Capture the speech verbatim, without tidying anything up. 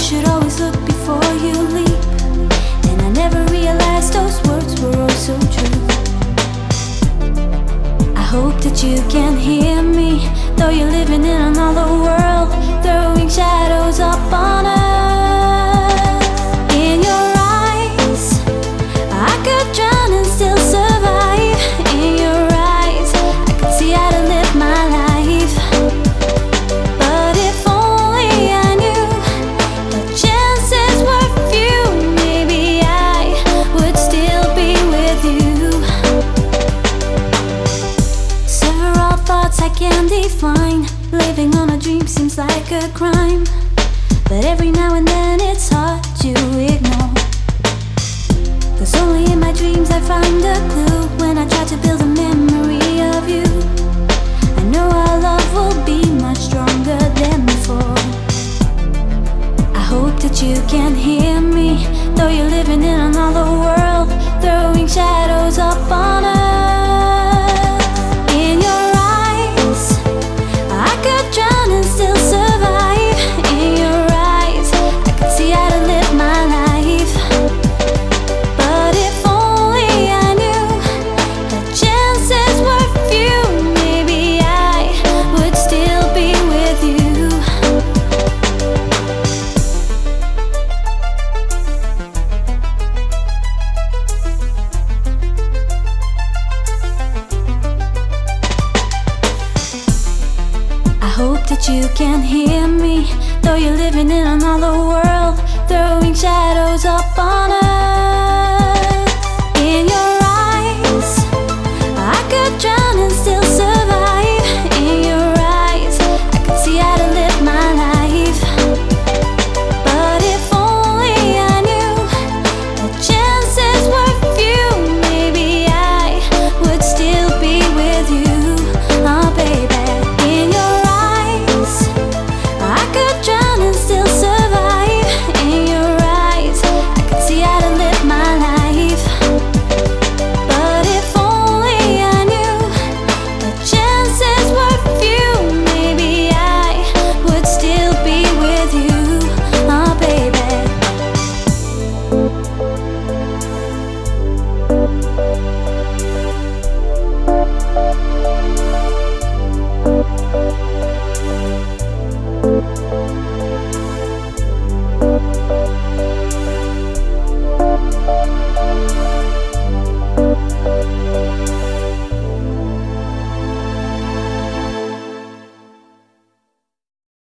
should always look before you leap. And I never realized those words were all so true. I hope that you can hear me, though you're living in another world, throwing shadows up on us. In your eyes, I could drown and still survive. In your eyes, I could see how to live my life. But if only I knew the chances were few, maybe I would still be with you. Several thoughts I can't define. Living on a dream seems like a crime, but every now and then it's hard to ignore. Cause only in my dreams I find a clue. When I try to build a memory of you, I know our love will be much stronger than before. I hope that you can hear me, though you're living in another world, throwing shadows up on us. In your eyes, I could drown and still survive. In your eyes, I could see how to live my life. But if only I knew the chances were few, maybe I would still be with you. I hope that you can hear me, though you're living in another world, throwing shadows up on us. In your eyes, I could drown and still survive. In your eyes, I could see how to live my life. But if only I knew the chances were few, maybe I would still be with you. Oh baby, in your eyes, I could drown and still survive. In your eyes, I could see how to live my life. But if only I knew the chances were few, maybe I would still be with you. Oh baby.